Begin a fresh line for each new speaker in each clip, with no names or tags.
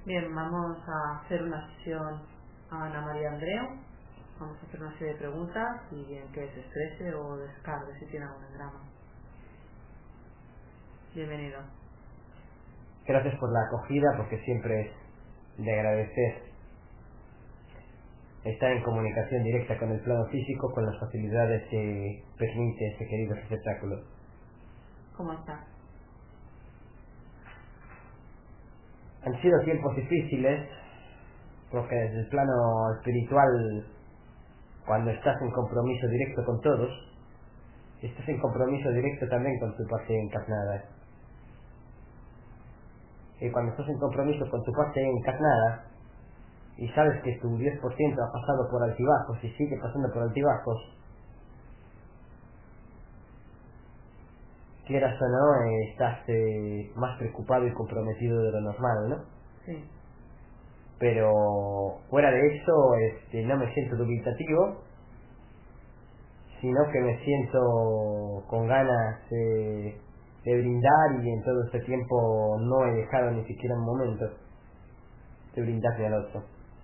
Bien, vamos a hacer una sesión a Ana María Andreu. Vamos a hacer una serie de preguntas y bien que se exprese o descargue si tiene algún drama. Bienvenido.
Gracias por la acogida, porque siempre es de agradecer estar en comunicación directa con el plano físico, con las facilidades que permite este querido espectáculo.
¿Cómo está?
Han sido tiempos difíciles, porque desde el plano espiritual, cuando estás en compromiso directo con todos, estás en compromiso directo también con tu parte encarnada. Y cuando estás en compromiso con tu parte encarnada, y sabes que tu 10% ha pasado por altibajos y sigue pasando por altibajos, quieras o no, estás más preocupado y comprometido de lo normal, ¿no?
Sí.
Pero fuera de eso, no me siento dubitativo, sino que me siento con ganas de brindar, y en todo este tiempo no he dejado ni siquiera un momento de brindarle al otro.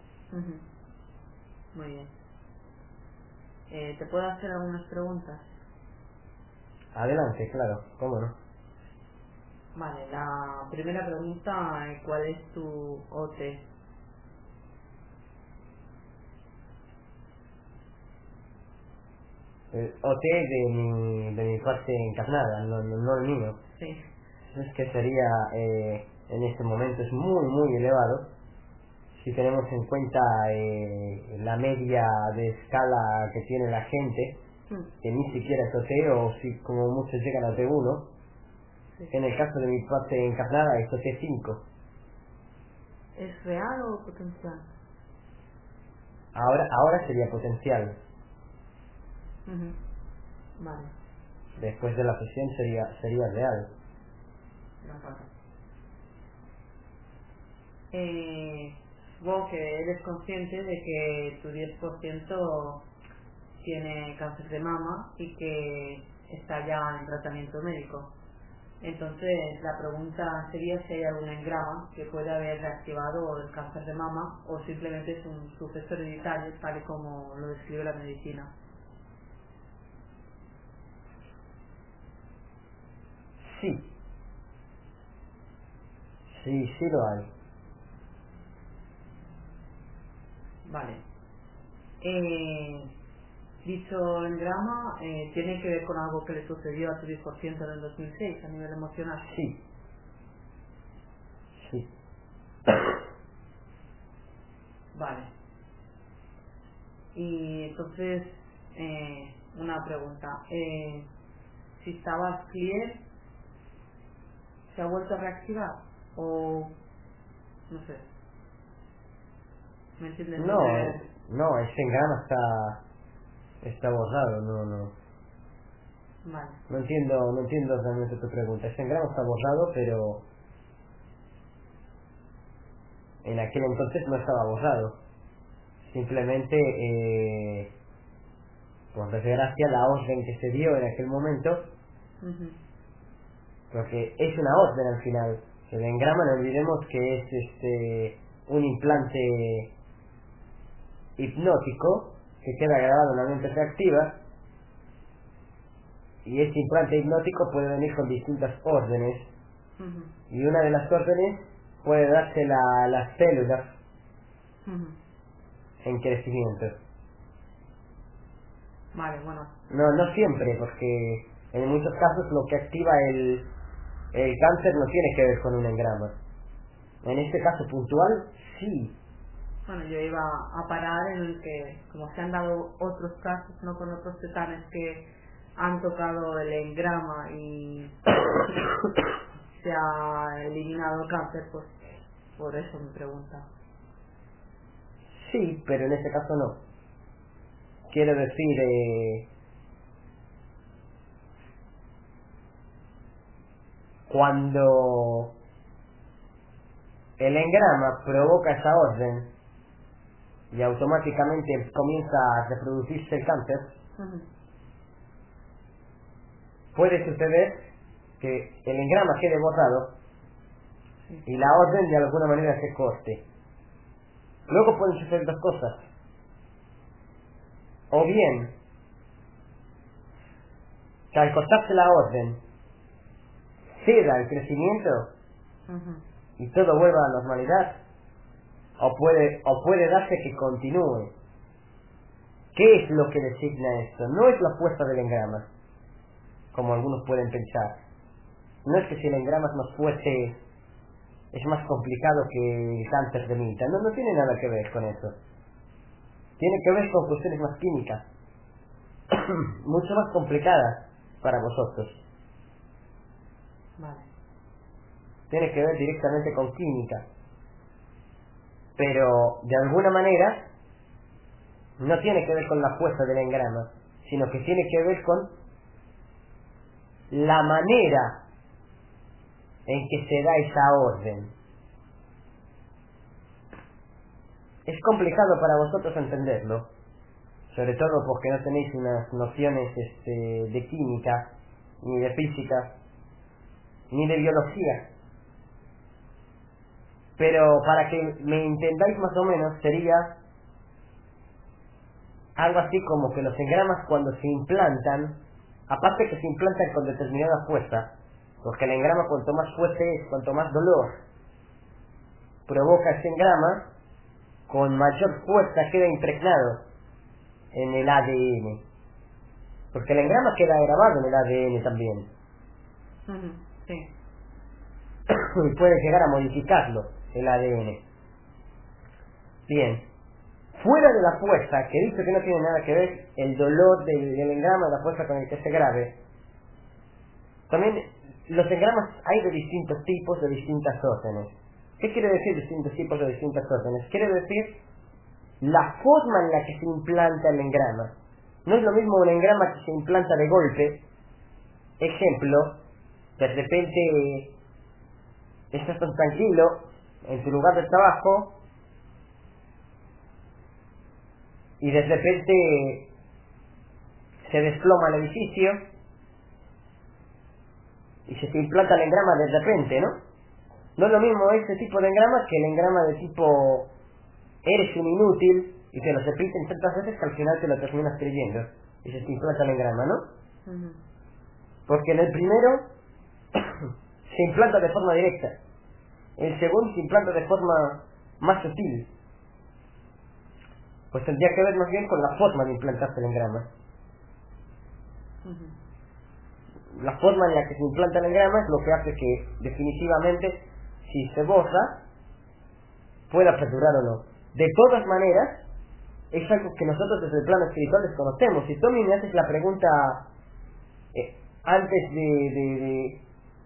Muy bien. ¿Te puedo hacer algunas preguntas?
Adelante, claro, cómo no.
Vale, la primera pregunta, ¿cuál es tu OT?
OT de mi parte encarnada, no el mío.
Sí.
Es que sería, en este momento es muy elevado, si tenemos en cuenta la media de escala que tiene la gente, que ni siquiera es OT, o si como muchos llegan a T1,
Sí.
en el caso de mi parte encarnada es OT5.
¿Es real o potencial?
Ahora sería potencial.
Vale.
Después de la sesión sería real.
Supongo que eres consciente de que tu 10% tiene cáncer de mama y que está ya en tratamiento médico. Entonces la pregunta sería si hay algún engrama que puede haber reactivado el cáncer de mama o simplemente es un suceso hereditario tal y como lo describe la medicina.
Sí lo hay.
Vale. Dicho engrama tiene que ver con algo que le sucedió a tu 10% en el 2006 a nivel emocional.
Sí.
Vale. Y entonces, una pregunta. Si estabas clear, ¿se ha vuelto a reactivar? O, no sé. ¿Me entiendes?
No, ese engrama está borrado, no.
Vale.
No entiendo realmente tu pregunta. Ese engrama está borrado, pero en aquel entonces no estaba borrado. Simplemente, por desgracia, la orden que se dio en aquel momento, porque es una orden al final. El engrama, no olvidemos que es un implante hipnótico que queda grabado en la mente reactiva, y este implante hipnótico puede venir con distintas órdenes, y una de las órdenes puede dársela a las células en crecimiento.
Vale, bueno.
No siempre, porque en muchos casos lo que activa el cáncer no tiene que ver con un engrama. En este caso puntual, sí.
Bueno, yo iba a parar en el que, como se han dado otros casos, no con otros tetanes que han tocado el engrama y se ha eliminado el cáncer, pues por eso me pregunta.
Sí, pero en este caso no. Quiero decir, cuando el engrama provoca esa orden y automáticamente comienza a reproducirse el cáncer, puede suceder que el engrama quede borrado,
Sí.
y la orden de alguna manera se corte. Luego pueden suceder dos cosas. O bien, que al cortarse la orden ceda el crecimiento
Ujú.
y todo vuelva a la normalidad, o puede darse que continúe. ¿Qué es lo que designa esto? No es la fuerza del engrama, como algunos pueden pensar. No es que si el engrama es más fuerte es más complicado que el cáncer de Milta. No tiene nada que ver con eso. Tiene que ver con cuestiones más químicas, mucho más complicadas para vosotros.
Vale.
Tiene que ver directamente con química, pero de alguna manera no tiene que ver con la fuerza del engrama, sino que tiene que ver con la manera en que se da esa orden. Es complicado para vosotros entenderlo, sobre todo porque no tenéis unas nociones de química, ni de física, ni de biología. Pero para que me entendáis más o menos, sería algo así como que los engramas cuando se implantan, aparte que se implantan con determinada fuerza, porque el engrama cuanto más fuerte es, cuanto más dolor provoca ese engrama, con mayor fuerza queda impregnado en el ADN, porque el engrama queda grabado en el ADN también.
Ujú. Sí.
Y puede llegar a modificarlo el ADN. Bien, fuera de la fuerza, que he dicho que no tiene nada que ver el dolor del engrama, la fuerza con el que se grabe, también los engramas hay de distintos tipos, de distintas órdenes. ¿Qué quiere decir distintos tipos de distintas órdenes? Quiere decir la forma en la que se implanta el engrama. No es lo mismo un engrama que se implanta de golpe. Ejemplo, de repente estás tan tranquilo en tu lugar de trabajo y de repente se desploma el edificio y se te implanta el engrama de repente, ¿no? No es lo mismo este tipo de engrama que el engrama de tipo eres un inútil y te lo repiten tantas veces que al final te lo terminas creyendo y se te implanta el engrama, ¿no?
Ujú.
Porque en el primero se implanta de forma directa, el segundo se implanta de forma más sutil. Pues tendría que ver más bien con la forma de implantarse el engrama.
Ujú.
La forma en la que se implanta el engrama es lo que hace que definitivamente, si se borra, pueda perdurar o no. De todas maneras, es algo que nosotros desde el plano espiritual desconocemos. Si tú a mí me haces la pregunta antes de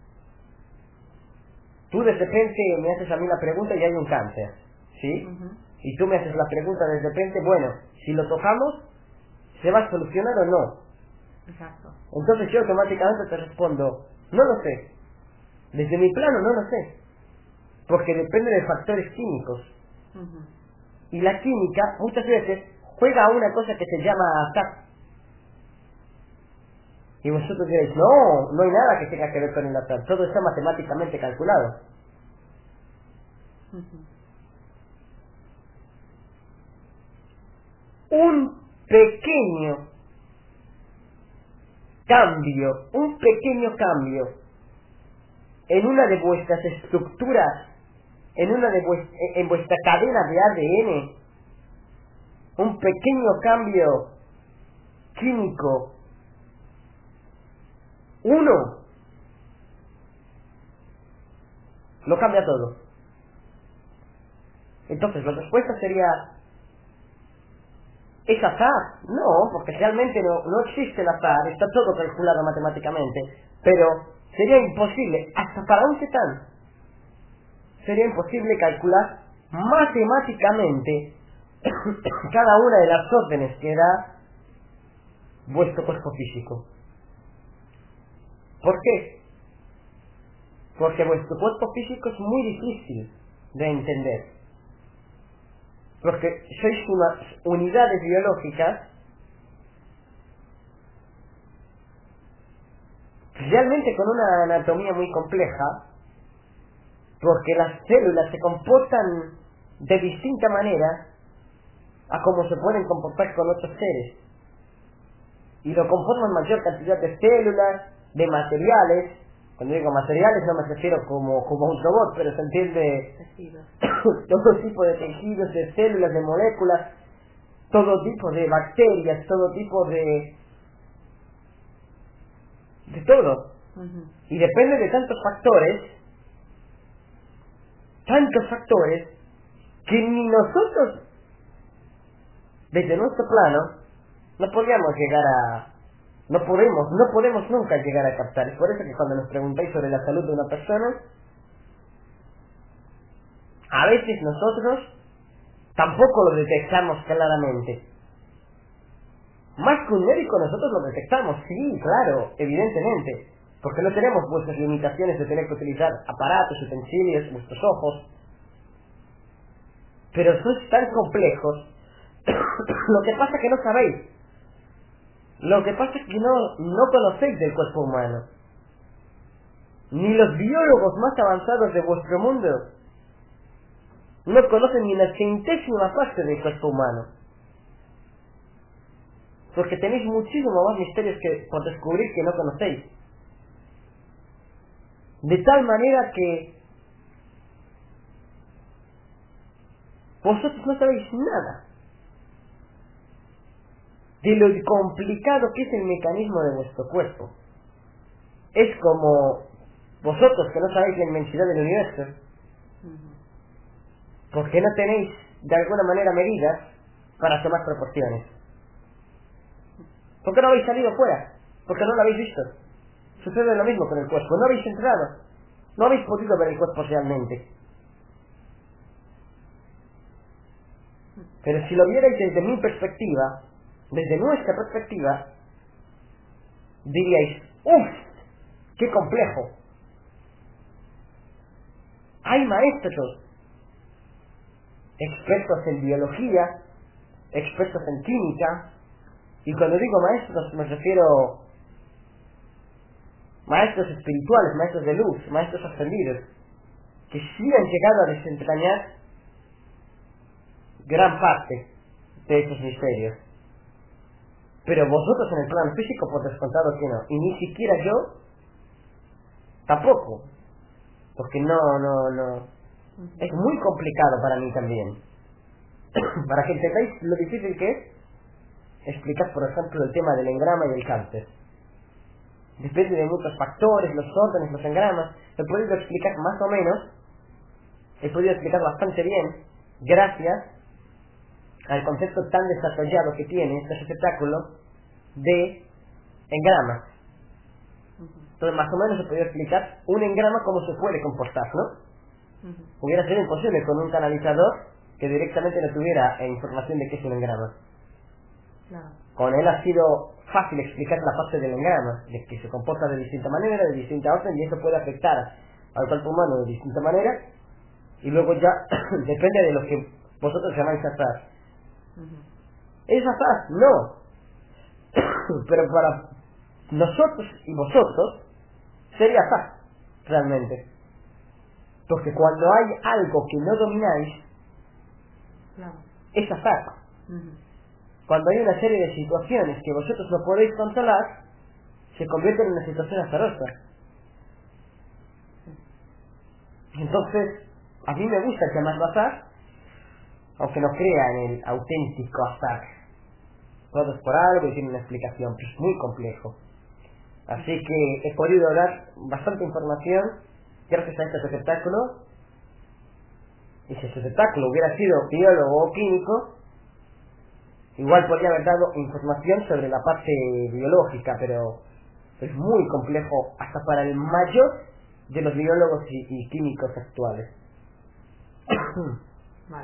tú de repente me haces a mí la pregunta y hay un cáncer, ¿sí?
Ujú.
Y tú me haces la pregunta de repente, bueno, si lo tocamos, ¿se va a solucionar o no?
Exacto.
Entonces yo automáticamente te respondo, no lo sé. Desde mi plano no lo sé, porque depende de factores químicos.
Ujú.
Y la química muchas veces juega a una cosa que se llama azar. Y vosotros diréis, no hay nada que tenga que ver con el azar, todo está matemáticamente calculado.
Ujú.
Un pequeño cambio en una de vuestras estructuras, en vuestra cadena de ADN, un pequeño cambio químico, uno, lo cambia todo. Entonces la respuesta sería, ¿es azar? No, porque realmente no existe el azar, está todo calculado matemáticamente, pero sería imposible, hasta para un tetán, sería imposible calcular matemáticamente cada una de las órdenes que da vuestro cuerpo físico. ¿Por qué? Porque vuestro cuerpo físico es muy difícil de entender. Porque sois unas unidades biológicas realmente con una anatomía muy compleja, porque las células se comportan de distinta manera a como se pueden comportar con otros seres, y lo conforman mayor cantidad de células, de materiales. Cuando digo materiales no me refiero como un robot, pero se entiende todo tipo de tejidos, de células, de moléculas, todo tipo de bacterias, todo tipo de todo. Y depende de tantos factores, que ni nosotros, desde nuestro plano, no podemos nunca llegar a captar. Es por eso que cuando nos preguntáis sobre la salud de una persona, a veces nosotros tampoco lo detectamos claramente. Más que un médico nosotros lo detectamos, sí, claro, evidentemente, porque no tenemos vuestras limitaciones de tener que utilizar aparatos, utensilios, vuestros ojos, pero sois tan complejos. Lo que pasa es que no sabéis, lo que pasa es que no conocéis del cuerpo humano, ni los biólogos más avanzados de vuestro mundo no conocen ni la centésima parte del cuerpo humano, porque tenéis muchísimo más misterios que por descubrir que no conocéis, de tal manera que vosotros no sabéis nada de lo complicado que es el mecanismo de vuestro cuerpo. Es como vosotros que no sabéis la inmensidad del universo, porque no tenéis de alguna manera medidas para tomar proporciones. ¿Por qué no habéis salido fuera? Porque no lo habéis visto. Sucede lo mismo con el cuerpo. No habéis entrado, no habéis podido ver el cuerpo realmente. Pero si lo vierais desde mi perspectiva, desde nuestra perspectiva, diríais: ¡uf! ¡Qué complejo! Hay maestros, expertos en biología, expertos en química, y cuando digo maestros me refiero maestros espirituales, maestros de luz, maestros ascendidos, que sí han llegado a desentrañar gran parte de esos misterios. Pero vosotros en el plano físico, por descontado que no, y ni siquiera yo tampoco, porque no, es muy complicado para mí también. Para que entendáis lo difícil que es explicar, por ejemplo, el tema del engrama y el cáncer. Depende de muchos factores, los órdenes, los engramas. He podido explicar más o menos, he podido explicar bastante bien, gracias al concepto tan desarrollado que tiene este receptáculo de engramas. Entonces más o menos he podido explicar un engrama cómo se puede comportar, ¿no? Hubiera sido imposible con un canalizador que directamente no tuviera información de qué es un engrama. Con él ha sido fácil explicar la parte del engrama, de que se comporta de distinta manera, de distinta orden, y eso puede afectar al cuerpo humano de distinta manera, y luego ya depende de lo que vosotros llamáis azar. ¿Es azar? No. Pero para nosotros y vosotros sería azar, realmente. Porque cuando hay algo que no domináis, es azar. Cuando hay una serie de situaciones que vosotros no podéis controlar, se convierte en una situación azarosa. Entonces, a mí me gusta llamarlo azar, aunque no crea en el auténtico azar. Todo es por algo y tiene una explicación, pero es muy complejo. Así que he podido dar bastante información gracias a este receptáculo, y si ese receptáculo hubiera sido biólogo o químico, igual podría haber dado información sobre la parte biológica, pero es muy complejo hasta para el mayor de los biólogos y químicos actuales.
Vale.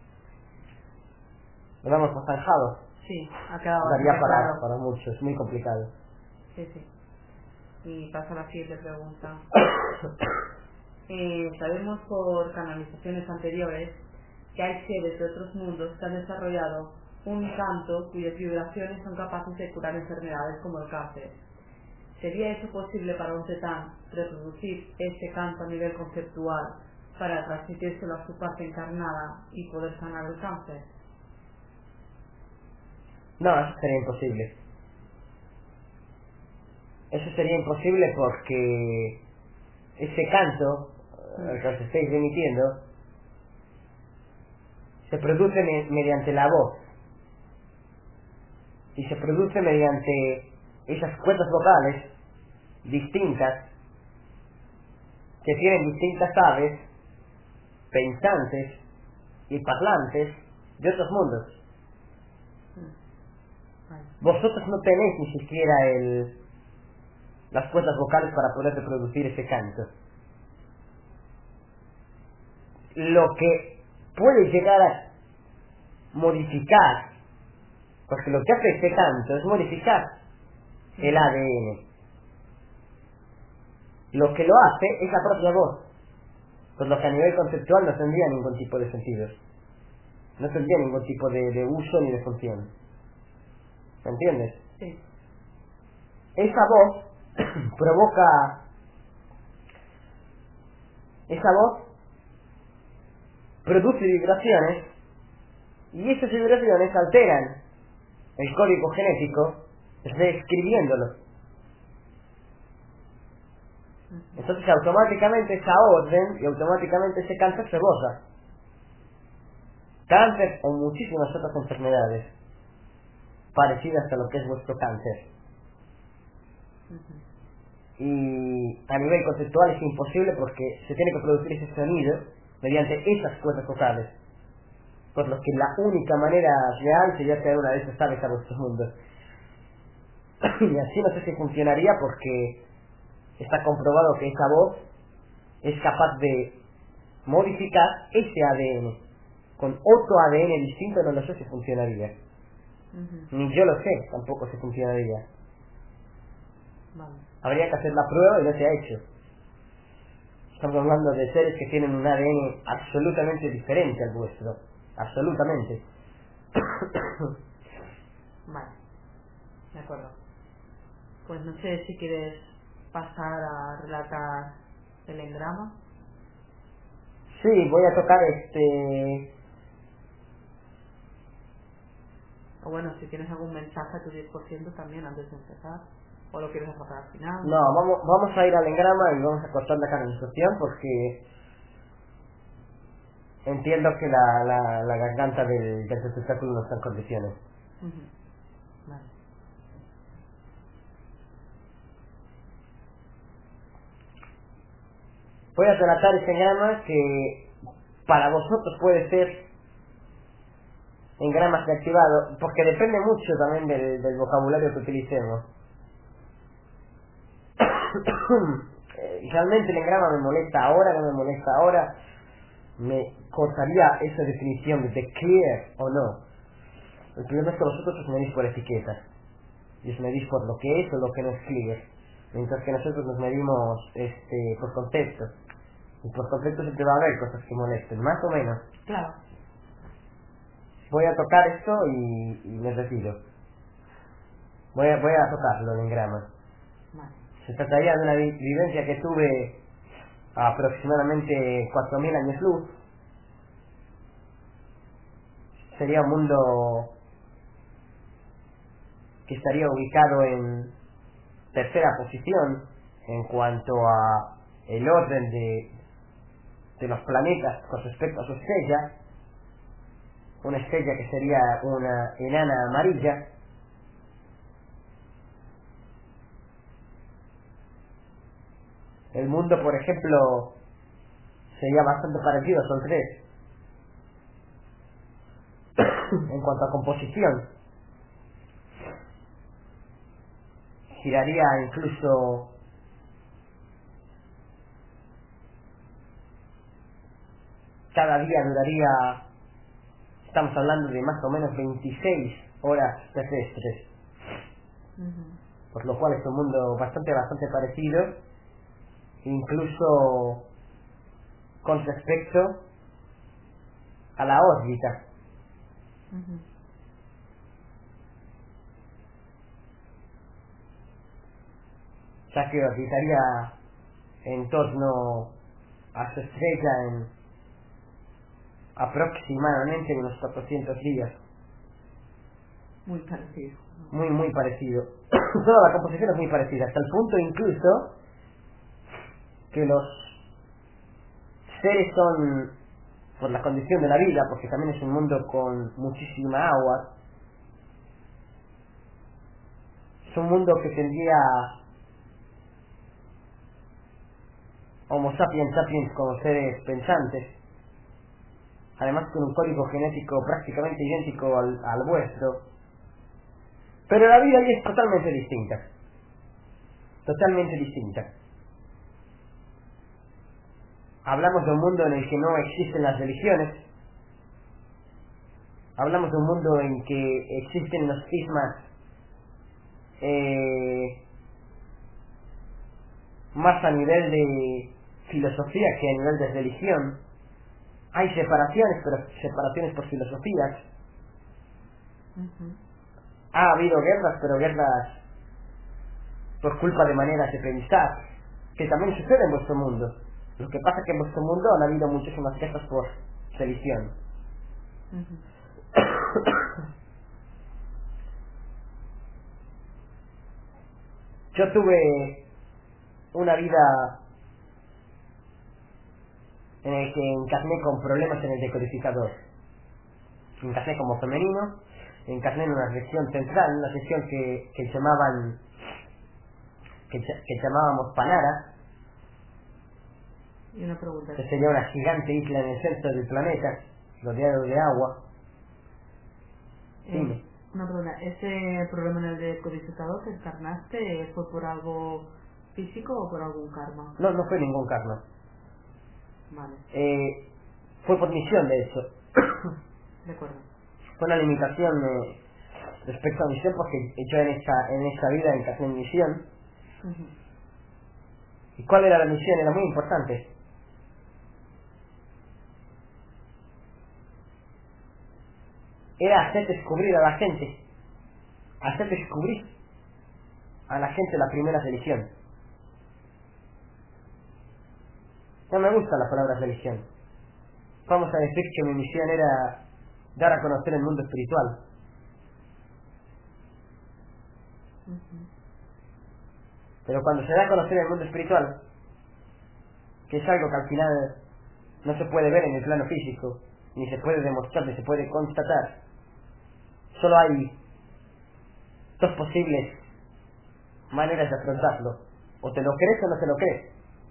¿Lo damos por zanjado?
Sí, ha quedado
daría
claro.
para mucho, es muy complicado.
Sí. Y pasa a la siguiente pregunta. Sabemos por canalizaciones anteriores que hay seres de otros mundos que han desarrollado un canto cuyas vibraciones son capaces de curar enfermedades como el cáncer. ¿Sería eso posible para un tetán reproducir este canto a nivel conceptual para transmitírselo a su parte encarnada y poder sanar el cáncer?
No, eso sería imposible. Eso sería imposible porque ese canto al que os estáis remitiendo se produce mediante la voz y se produce mediante esas cuerdas vocales distintas que tienen distintas aves pensantes y parlantes de otros mundos. Vosotros no tenéis ni siquiera las cuerdas vocales para poder reproducir ese canto. Lo que puede llegar a modificar, porque lo que hace este canto es modificar el ADN. Lo que lo hace es la propia voz, por lo que a nivel conceptual no tendría ningún tipo de sentido, no tendría ningún tipo de uso ni de función. ¿Me entiendes?
Sí.
Esa voz produce vibraciones y esas vibraciones alteran el código genético reescribiéndolo. Entonces automáticamente esa orden y automáticamente ese cáncer se borra. Cáncer o muchísimas otras enfermedades parecidas a lo que es vuestro cáncer. Y a nivel conceptual es imposible porque se tiene que producir ese sonido mediante esas cuerdas vocales, por lo que la única manera real sería traer una de esas aves a vuestros mundos. Y así no sé si funcionaría porque está comprobado que esa voz es capaz de modificar ese ADN. Con otro ADN distinto no lo sé si funcionaría. Ni yo lo sé, tampoco si funcionaría.
Vale.
Habría que hacer la prueba y no se ha hecho. Estamos hablando de seres que tienen un ADN absolutamente diferente al vuestro. Absolutamente.
Vale. De acuerdo. Pues no sé si quieres pasar a relatar el engrama.
Sí, voy a tocar
O bueno, si tienes algún mensaje a tu 10% también antes de empezar. O lo quieres dejar para el final.
No, vamos a ir al engrama y vamos a cortar la canalización porque entiendo que la garganta del receptáculo no está en condiciones.
Vale.
Voy a relatar este engrama que para vosotros puede ser engrama reactivado, porque depende mucho también del vocabulario que utilicemos. Realmente el engrama me molesta ahora, no me molesta ahora, me cortaría esa definición de clear o no. El problema es que vosotros os medís por etiquetas y os medís por lo que es o lo que no es clear, mientras que nosotros nos medimos por conceptos, y por conceptos siempre va a haber cosas que molesten, más o menos.
Claro.
Voy a tocar esto y me retiro. Voy a tocarlo el engrama.
Vale.
Se trataría de una vivencia que tuve a aproximadamente 4000 años luz. Sería un mundo que estaría ubicado en tercera posición en cuanto a el orden de los planetas con respecto a su estrella. Una estrella que sería una enana amarilla. El mundo, por ejemplo, sería bastante parecido a Sol 3 en cuanto a composición. Giraría incluso cada día duraría, estamos hablando de más o menos 26 horas terrestres, por lo cual es un mundo bastante parecido, incluso con respecto a la órbita. O sea que orbitaría en torno a su estrella en aproximadamente unos 400 días.
Muy parecido.
Muy parecido. Toda la composición es muy parecida, hasta el punto incluso que los seres son, por la condición de la vida, porque también es un mundo con muchísima agua, es un mundo que tendría Homo sapiens sapiens como seres pensantes, además con un código genético prácticamente idéntico al vuestro, pero la vida ahí es totalmente distinta, Hablamos de un mundo en el que no existen las religiones, hablamos de un mundo en que existen los cismas más a nivel de filosofía que a nivel de religión. Hay separaciones, pero separaciones por filosofías. Ha habido guerras, pero guerras por culpa de maneras de pensar, que también sucede en vuestro mundo. Lo que pasa es que en vuestro mundo han habido muchísimas guerras por religión. Yo tuve una vida en el que encarné con problemas en el decodificador. Encarné como femenino, encarné en una región central, una región que llamábamos Panara.
Y una pregunta.
Que sería una gigante isla en el centro del planeta, rodeado de agua. Dime.
Una pregunta, ¿ese problema en el decodificador que encarnaste fue por algo físico o por algún karma?
No fue ningún karma.
Vale.
Fue por misión, de hecho.
De acuerdo.
Fue una limitación respecto a misión, porque yo en esta vida encarné en misión. ¿Y cuál era la misión? Era muy importante. Era hacer descubrir a la gente la primera religión. No me gusta la palabra religión. Vamos a decir que mi misión era dar a conocer el mundo espiritual. Pero cuando se da a conocer el mundo espiritual, que es algo que al final no se puede ver en el plano físico, ni se puede demostrar, ni se puede constatar, solo hay dos posibles maneras de afrontarlo: o te lo crees o no te lo crees.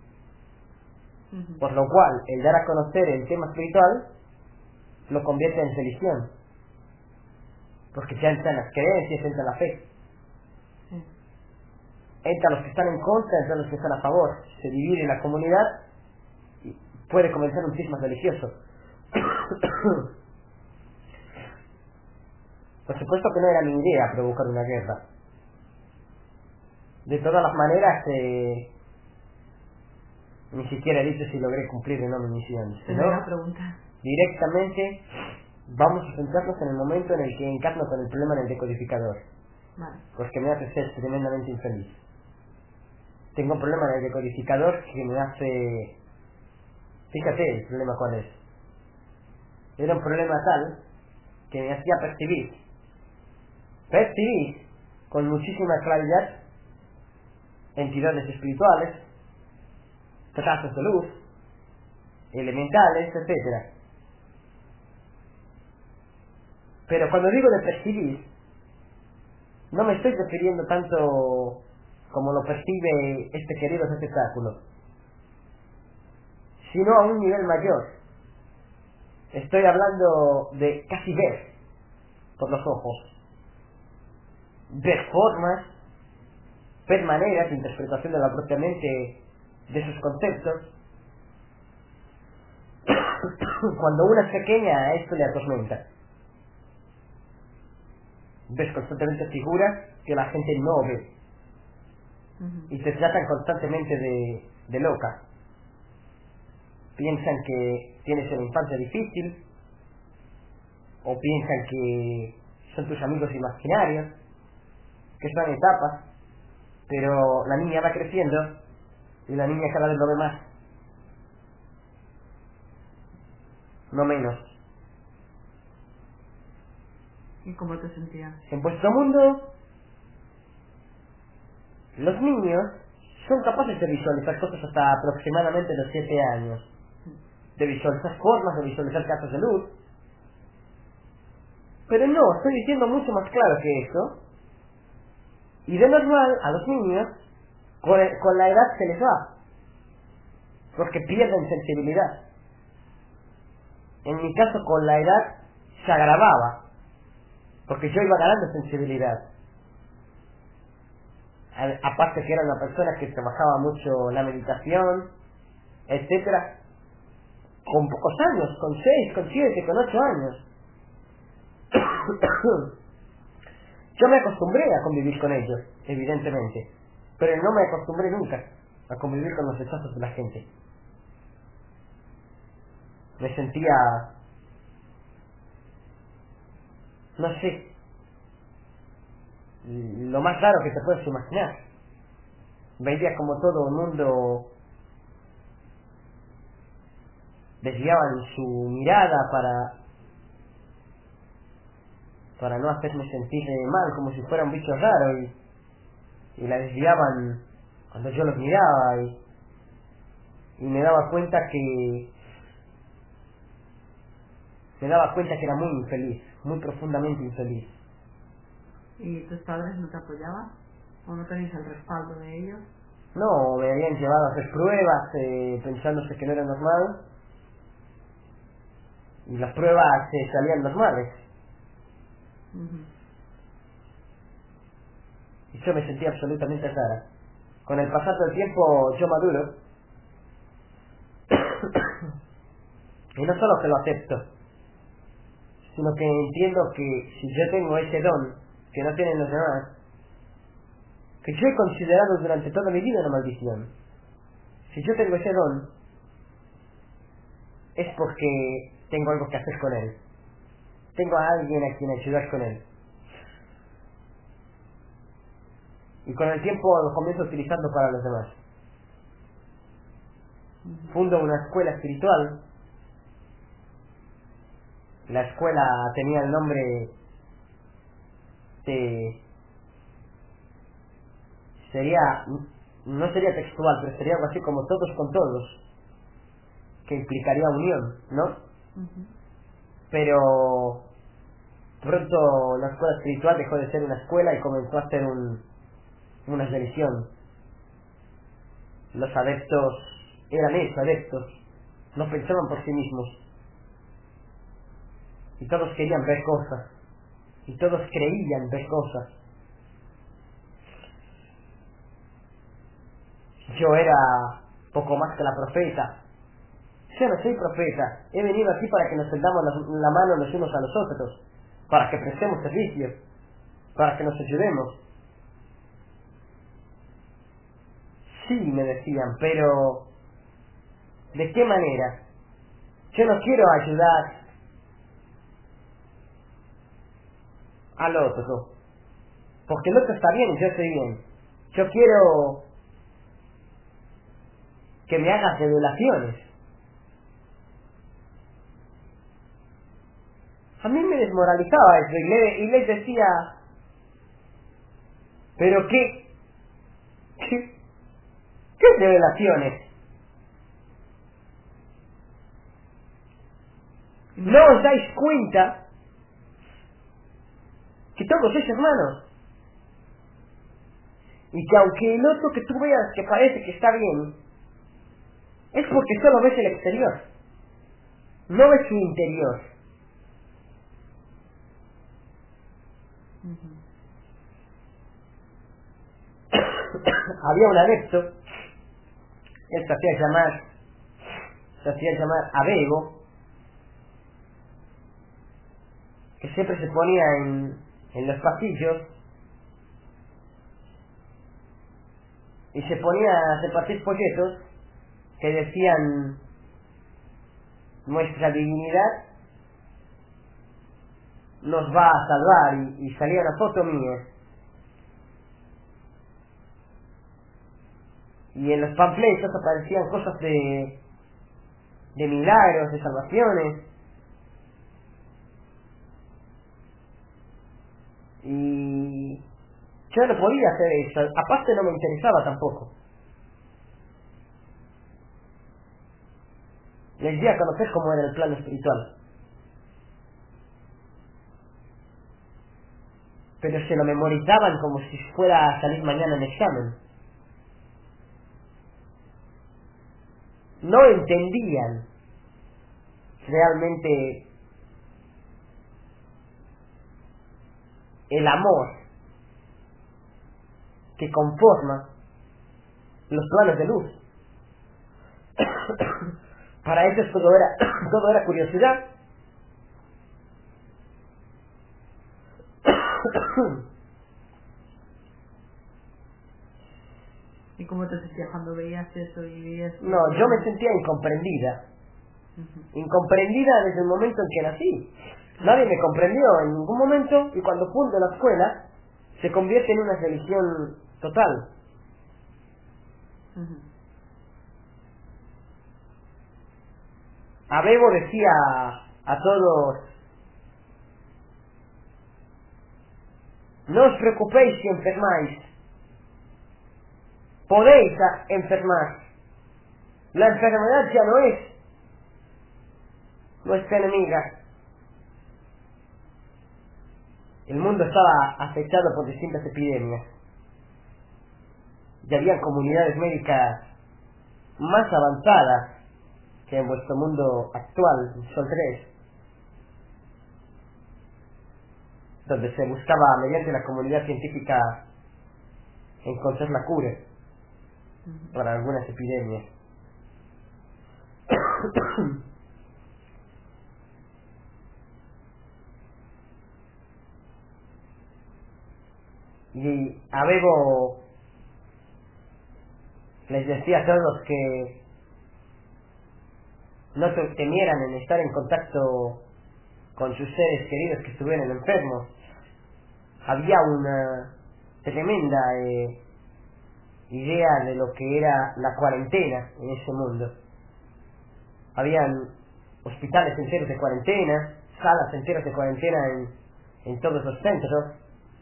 Por lo cual el dar a conocer el tema espiritual lo convierte en religión, porque ya entran las creencias, entra la fe, entran los que están en contra, entran los que están a favor, se divide la comunidad y puede comenzar un cisma religioso. Por supuesto que no era mi idea provocar una guerra. De todas las maneras, ni siquiera he dicho si logré cumplir o no mi misión. Sino directamente vamos a centrarnos en el momento en el que encarno con el problema en el decodificador.
Vale.
Porque me hace ser tremendamente infeliz. Tengo un problema en el decodificador que me hace... Fíjate el problema cuál es. Era un problema tal que me hacía percibir con muchísima claridad entidades espirituales, trazos de luz, elementales, etc. Pero cuando digo de percibir, no me estoy refiriendo tanto como lo percibe este querido espectáculo, sino a un nivel mayor. Estoy hablando de casi ver por los ojos, ver formas, ver maneras de interpretación de la propia mente de esos conceptos. Cuando una es pequeña, a esto le atormenta. Ves constantemente figuras que la gente no ve y te tratan constantemente de loca. Piensan que tienes una infancia difícil, o piensan que son tus amigos imaginarios, que están en etapas, pero la niña va creciendo y la niña cada vez lo ve más. no menos.
¿Y cómo te sentías?
En vuestro mundo, los niños son capaces de visualizar cosas hasta aproximadamente los 7 años. De visualizar formas, de visualizar casos de luz. Pero no, estoy diciendo mucho más claro que eso. Y de normal, a los niños, con la edad se les va. Porque pierden sensibilidad. En mi caso, con la edad, se agravaba. Porque yo iba ganando sensibilidad. Aparte que era una persona que trabajaba mucho la meditación, etcétera, con pocos años, con 6, con 7, con 8 años. Yo me acostumbré a convivir con ellos, evidentemente, pero no me acostumbré nunca a convivir con los rechazos de la gente. Me sentía, no sé, lo más raro que te puedes imaginar. Veía como todo el mundo desviaban su mirada para no hacerme sentir mal, como si fuera un bicho raro, y la desviaban cuando yo los miraba, y me daba cuenta que era muy infeliz, muy profundamente infeliz.
¿Y tus padres no te apoyaban? ¿O no tenéis el respaldo de ellos?
No, me habían llevado a hacer pruebas pensándose que no era normal, y las pruebas salían normales. Y yo me sentía absolutamente rara. Con el pasar del tiempo yo maduro y no solo que lo acepto, sino que entiendo que si yo tengo ese don que no tienen los demás, que yo he considerado durante toda mi vida una maldición, si yo tengo ese don es porque tengo algo que hacer con él, tengo a alguien a quien ayudar con él, y con el tiempo lo comienzo utilizando para los demás. Fundo una escuela espiritual. La escuela tenía el nombre de... no sería textual, pero sería algo así como todos con todos, que implicaría unión, ¿no? Pero pronto la escuela espiritual dejó de ser una escuela y comenzó a ser una religión. Los adeptos eran eso, adeptos, no pensaban por sí mismos, y todos querían ver cosas, y todos creían ver cosas. Yo era poco más que la profeta. Yo no soy profeta, he venido aquí para que nos tendamos la mano los unos a los otros, para que prestemos servicios, para que nos ayudemos. Sí, me decían, pero ¿de qué manera? Yo no quiero ayudar al otro, porque el otro está bien y yo estoy bien. Yo quiero que me hagas revelaciones. A mí me desmoralizaba eso y les decía, pero ¿qué revelaciones? ¿No os dais cuenta que todos sois hermanos? Y que aunque el otro que tú veas que parece que está bien, es porque solo ves el exterior, no ves su interior. Había un adepto, él se hacía llamar Abego, que siempre se ponía en los pasillos y se ponía a repartir folletos que decían: nuestra divinidad nos va a salvar, y salía una foto mía, y en los panfletos aparecían cosas de milagros, de salvaciones, Y yo no podía hacer eso, aparte no me interesaba tampoco. Les di a conocer cómo era el plano espiritual, pero se lo memorizaban como si fuera a salir mañana en examen. No entendían realmente el amor que conforma los planos de luz. Para ellos todo era curiosidad.
¿Y cómo te sentías cuando veías eso y veías?
No, yo me sentía incomprendida. Incomprendida desde el momento en que nací. Nadie me comprendió en ningún momento, y cuando fundo la escuela se convierte en una religión total. Abebo decía a todos: no os preocupéis si enfermáis, podéis enfermar. La enfermedad ya no es nuestra enemiga. El mundo estaba afectado por distintas epidemias y había comunidades médicas más avanzadas que en vuestro mundo actual, Sol 3, donde se buscaba mediante la comunidad científica encontrar la cura para algunas epidemias. Y Abebo les decía a todos que no temieran en estar en contacto con sus seres queridos que estuvieran enfermos. Había una tremenda idea de lo que era la cuarentena en ese mundo. Habían hospitales enteros de cuarentena, salas enteras de cuarentena en todos los centros,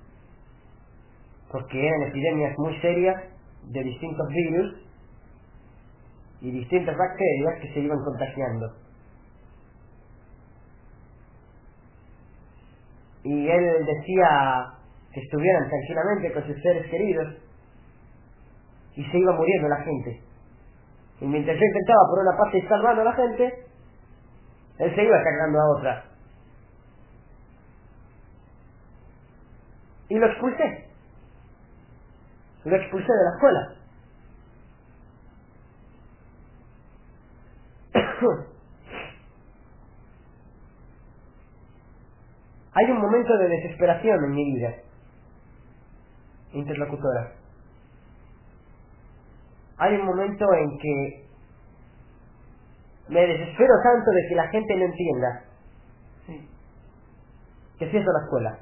porque eran epidemias muy serias de distintos virus y distintas bacterias que se iban contagiando. Y él decía que estuvieran tranquilamente con sus seres queridos, y se iba muriendo la gente. Y mientras yo intentaba por una parte ir salvando a la gente, él se iba cargando a otra. Y lo expulsé. Lo expulsé de la escuela. Hay un momento de desesperación en mi vida, interlocutora. Hay un momento en que me desespero tanto de que la gente no entienda que cierro la escuela.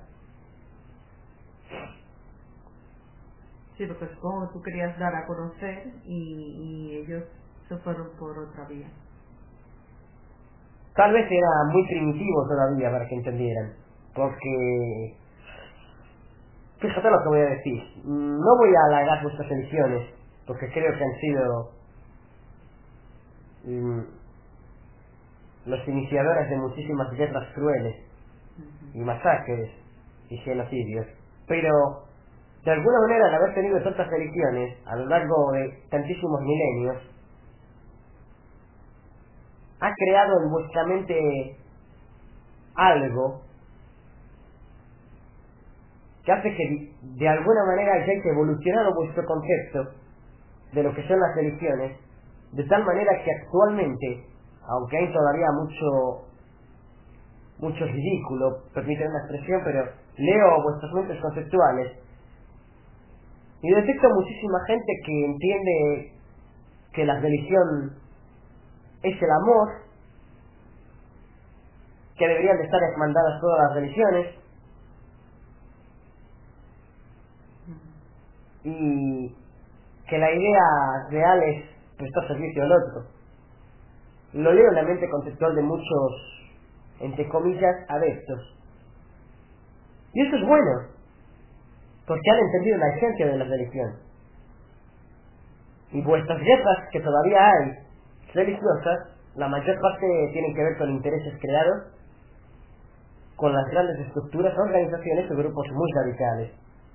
Sí, porque supongo que tú querías dar a conocer y ellos se fueron por otra vía.
Tal vez era muy primitivo todavía para que entendieran, porque fíjate lo que voy a decir. No voy a alargar vuestras elecciones, porque creo que han sido los iniciadores de muchísimas guerras crueles y masacres y genocidios, pero de alguna manera, al haber tenido tantas religiones a lo largo de tantísimos milenios, ha creado en vuestra mente algo que hace que de alguna manera hayáis evolucionado vuestro concepto de lo que son las religiones, de tal manera que actualmente, aunque hay todavía mucho ridículo, permítanme la expresión, pero leo vuestras mentes conceptuales y detecto muchísima gente que entiende que la religión es el amor, que deberían de estar mandadas todas las religiones, y que la idea real es prestar servicio al otro. Lo leo en la mente conceptual de muchos, entre comillas, adeptos. Y eso es bueno, porque han entendido la esencia de la religión. Y vuestras guerras que todavía hay religiosas, la mayor parte tienen que ver con intereses creados con las grandes estructuras, organizaciones o grupos muy radicales.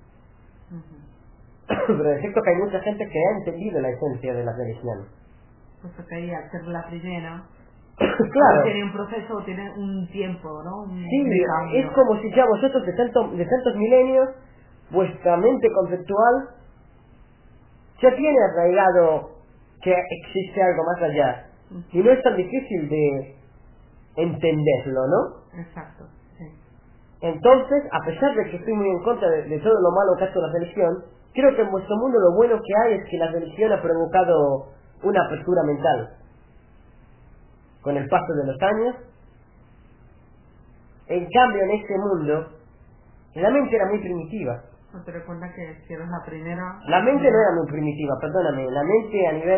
Pero es cierto que hay mucha gente que ha entendido la esencia de la religión.
Pues que ahí al ser la primera,
claro,
tiene un proceso, tiene un tiempo, ¿no?
Sí, es como si ya vosotros de tantos milenios, vuestra mente conceptual ya tiene arraigado que existe algo más allá. Y no es tan difícil de entenderlo, ¿no?
Exacto, sí.
Entonces, a pesar de que estoy muy en contra de todo lo malo que ha hecho la religión, creo que en vuestro mundo lo bueno que hay es que la religión ha provocado una apertura mental. Con el paso de los años, en cambio en este mundo, la mente era muy primitiva.
No te recuerdas que si eres la primera...
La mente no era muy primitiva, perdóname. La mente a nivel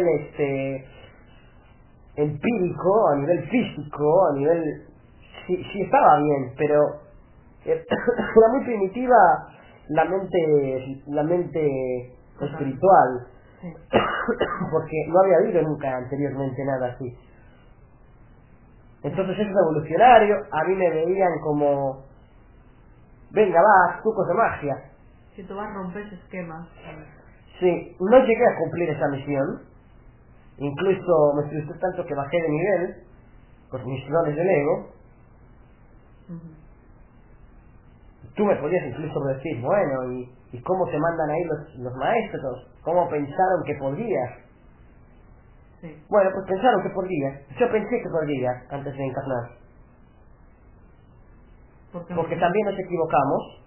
empírico, a nivel físico, a nivel... Sí estaba bien, pero era muy primitiva la mente espiritual.
Sí.
Porque no había habido nunca anteriormente nada así. Entonces es revolucionario, a mí me veían como... Venga, va, trucos de magia.
Si tú vas a romper esquemas.
Sí, no llegué a cumplir esa misión. Incluso me frustré tanto que bajé de nivel por mis dones del ego. Tú me podías incluso decir, bueno, ¿y cómo te mandan ahí los maestros? ¿Cómo pensaron que podrías?
Sí.
Bueno, pues pensaron que podría. Yo pensé que podría antes de encarnar. Porque también nos equivocamos.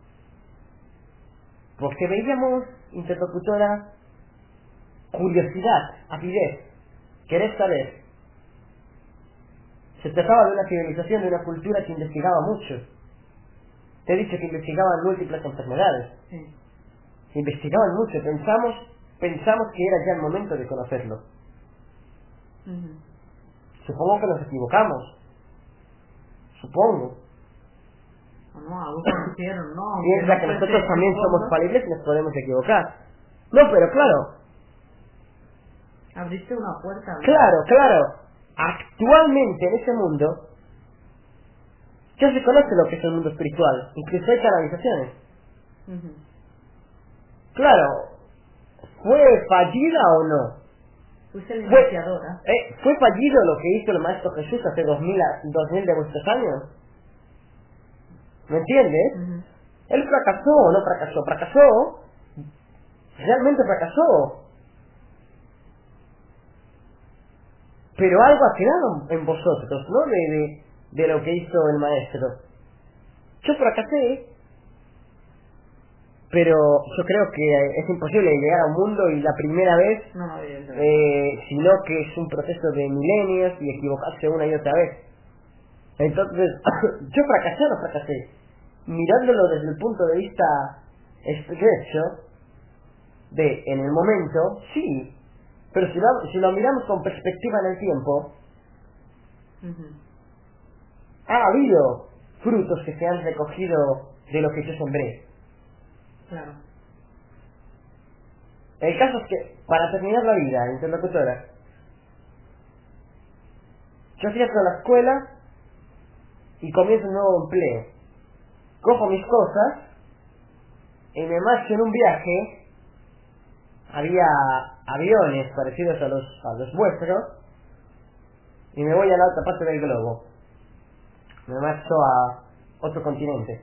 Porque veíamos, interlocutora, curiosidad, avidez, querer saber. Se trataba de una civilización, de una cultura que investigaba mucho. Te he dicho que investigaban múltiples enfermedades.
Sí.
Investigaban mucho, pensamos que era ya el momento de conocerlo. Supongo que nos equivocamos. Supongo.
No, algo conocieron, ¿no?
Piensa que nosotros también somos falibles y nos podemos equivocar. No, pero claro.
Abriste una puerta, ¿no?
Claro. Actualmente en ese mundo ya se conoce lo que es el mundo espiritual. Incluso hay canalizaciones. Claro. ¿Fue fallida o no?
Fuiste la iniciadora.
¿Fue fallido lo que hizo el Maestro Jesús hace 2000 de vuestros años? ¿Me entiendes? Él fracasó o no fracasó. Fracasó. Realmente fracasó. Pero algo ha quedado en vosotros, ¿no? De lo que hizo el Maestro. Yo fracasé. Pero yo creo que es imposible llegar a un mundo y la primera vez, sino que es un proceso de milenios y equivocarse una y otra vez. Entonces, yo fracasé o no fracasé. Mirándolo desde el punto de vista estrecho, en el momento, sí. Pero si lo miramos con perspectiva en el tiempo, ha habido frutos que se han recogido de lo que yo sembré.
Claro.
El caso es que, para terminar la vida, interlocutora, yo cierro la escuela y comienzo un nuevo empleo. Cojo mis cosas y me marcho en un viaje. Había aviones parecidos a los vuestros y me voy a la otra parte del globo. Me marcho a otro continente.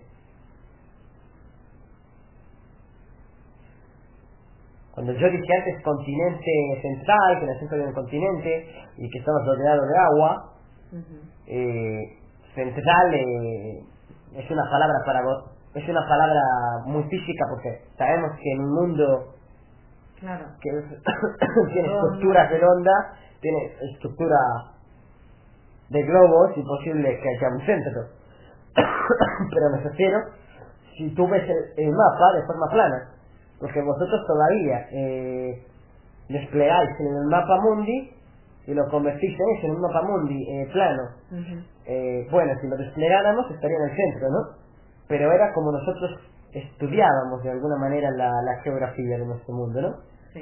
Cuando yo dije antes continente central, que era el centro del continente y que estamos rodeados de agua, central es una palabra para vos, es una palabra muy física porque sabemos que en un mundo que tiene estructuras redondas, tiene estructura de globos, imposible que haya un centro. Pero me refiero, si tú ves el mapa de forma plana, porque vosotros todavía desplegáis en el mapa mundi y lo convertís en un mapa mundi plano. Bueno, si lo desplegáramos estaría en el centro, ¿no? Pero era como nosotros estudiábamos de alguna manera la geografía de nuestro mundo, ¿no?
Sí.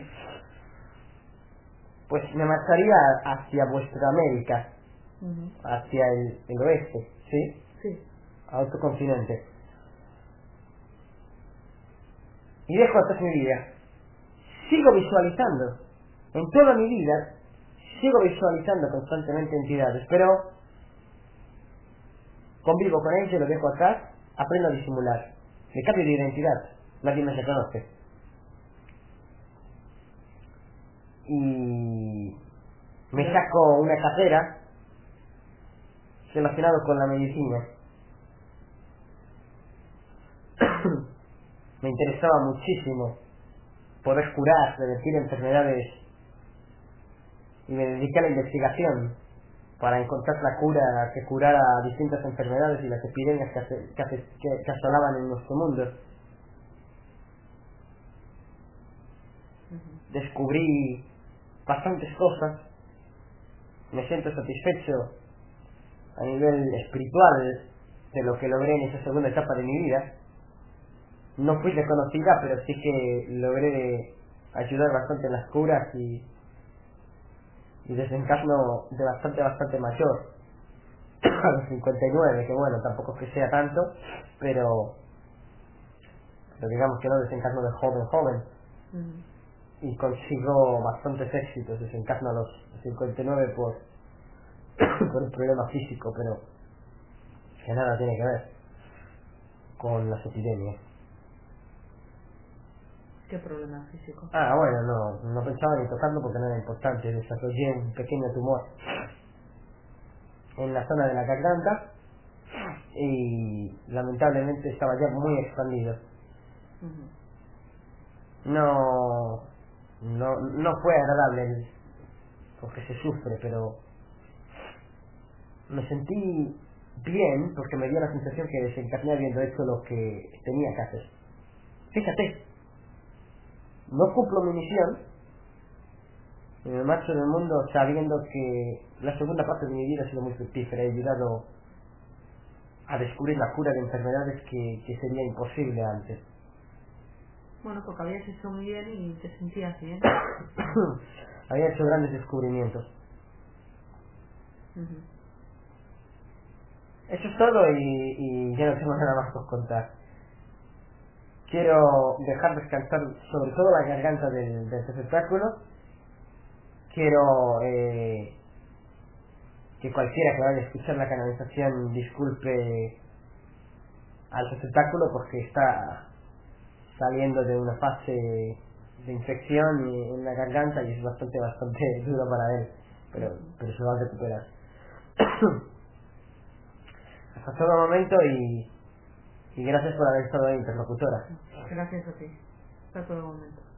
Pues me marcharía hacia vuestra América, hacia el oeste, ¿sí?
Sí.
A otro continente. Y dejo atrás mi vida. Sigo visualizando, en toda mi vida, sigo visualizando constantemente entidades, pero convivo con ellos, lo dejo atrás, aprendo a disimular. Me cambio de identidad, nadie me reconoce. Y me saco una carrera relacionada con la medicina. Me interesaba muchísimo poder curar, revertir enfermedades, y me dediqué a la investigación para encontrar la cura que curara distintas enfermedades y las epidemias que asolaban en nuestro mundo. Descubrí bastantes cosas, me siento satisfecho a nivel espiritual de lo que logré en esa segunda etapa de mi vida. No fui reconocida, pero sí que logré ayudar bastante en las curas y desencarno de bastante mayor, a los 59, que bueno, tampoco es que sea tanto, pero digamos que no desencarno de joven, y consigo bastantes éxitos. Desencarno a los 59 por un problema físico, pero que nada tiene que ver con las epidemias.
¿Qué problema físico?
Bueno, no pensaba ni tocarlo porque no era importante. Desarrollé un pequeño tumor en la zona de la garganta y lamentablemente estaba ya muy expandido. No fue agradable porque se sufre, pero me sentí bien porque me dio la sensación que desencarné habiendo hecho lo que tenía que hacer. Fíjate, no cumplo mi misión y me marcho del mundo sabiendo que la segunda parte de mi vida ha sido muy fructífera. He ayudado a descubrir la cura de enfermedades que sería imposible antes.
Bueno, porque habías hecho muy bien y te sentías bien.
Había hecho grandes descubrimientos. Eso es todo y ya no tengo nada más por contar. Quiero dejar descansar sobre todo la garganta del receptáculo. Quiero que cualquiera que vaya a escuchar la canalización disculpe al receptáculo porque está saliendo de una fase de infección en la garganta y es bastante duro para él, pero se va a recuperar. Hasta todo momento y gracias por haber estado ahí, interlocutora.
Gracias a ti. Hasta todo momento.